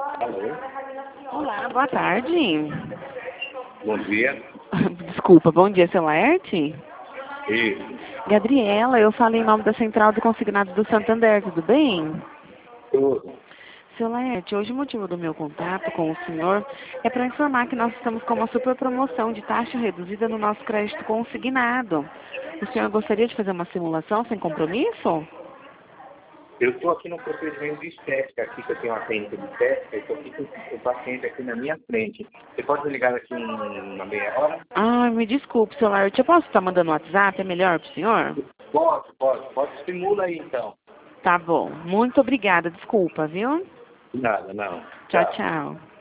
Alô? Olá, boa tarde. Bom dia. Desculpa, bom dia, seu Laerte? Isso. Gabriela, eu falei em nome da Central de Consignados do Santander, tudo bem? Tudo. Seu Laerte, hoje o motivo do meu contato com o senhor é para informar que nós estamos com uma super promoção de taxa reduzida no nosso crédito consignado. O senhor gostaria de fazer uma simulação sem compromisso? Eu estou aqui no procedimento de estética, aqui que eu tenho uma clínica de estética, e estou aqui com o paciente aqui na minha frente. Você pode me ligar daqui uma meia hora? Ah, me desculpe, seu Laerte, eu posso estar mandando um WhatsApp? É melhor para o senhor? Pode. Estimula aí, então. Tá bom. Muito obrigada. Desculpa, viu? Nada, não. Tchau, Tchau. tchau.